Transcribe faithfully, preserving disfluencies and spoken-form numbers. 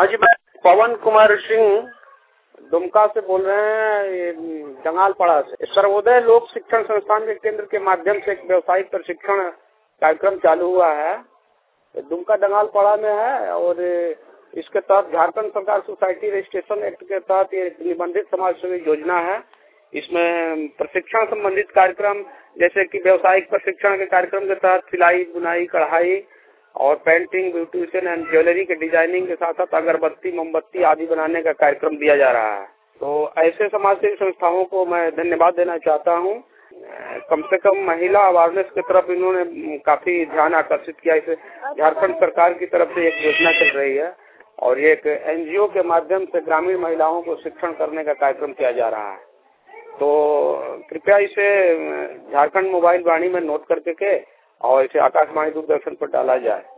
हाँ जी, मैं पवन कुमार सिंह दुमका से बोल रहे हैं, जंगालपाड़ा से। सर्वोदय लोक शिक्षण संस्थान के केंद्र के माध्यम से एक व्यवसायिक प्रशिक्षण कार्यक्रम चालू हुआ है, दुमका जंगालपाड़ा में है। और इसके तहत झारखंड सरकार सोसाइटी रजिस्ट्रेशन एक्ट के तहत ये निबंधित समाज सेवी योजना है। इसमें प्रशिक्षण संबंधित कार्यक्रम जैसे कि व्यवसायिक प्रशिक्षण के कार्यक्रम के तहत सिलाई, बुनाई, कढ़ाई और पेंटिंग, ब्यूटिशियन एंड ज्वेलरी के डिजाइनिंग के साथ साथ अगरबत्ती, मोमबत्ती आदि बनाने का कार्यक्रम दिया जा रहा है। तो ऐसे समाज सेवी संस्थाओं को मैं धन्यवाद देना चाहता हूँ। कम से कम महिला अवेयरनेस की तरफ इन्होंने काफी ध्यान आकर्षित किया। इसे झारखंड सरकार की तरफ से एक योजना चल रही है और ये एक एनजीओ के माध्यम से ग्रामीण महिलाओं को शिक्षण करने का कार्यक्रम किया जा रहा है। तो कृपया इसे झारखंड मोबाइल वाणी में नोट करके के और इसे आकाशवाणी दूरदर्शन पर डाला जाए।